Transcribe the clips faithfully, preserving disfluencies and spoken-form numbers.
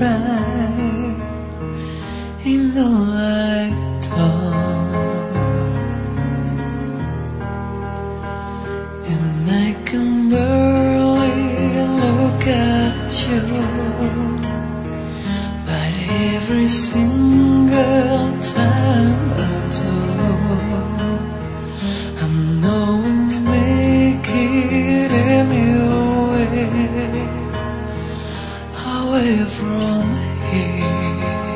night in a lifetime, and I can barely look at you, but every single time I do, I know we'll make it anyway, away from here.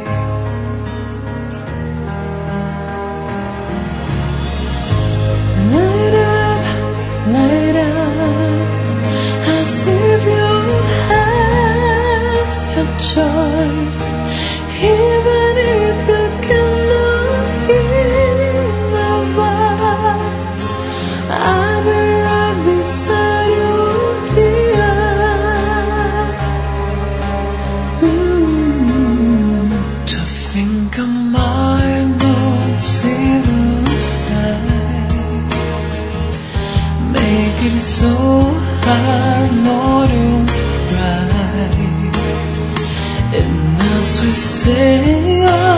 Light up, light up, as if you have a choice, even if you cannot hear my voice. I'll be right beside you, dear. Mm. To think I might not see the sign, make it so hard not to cry. And as we say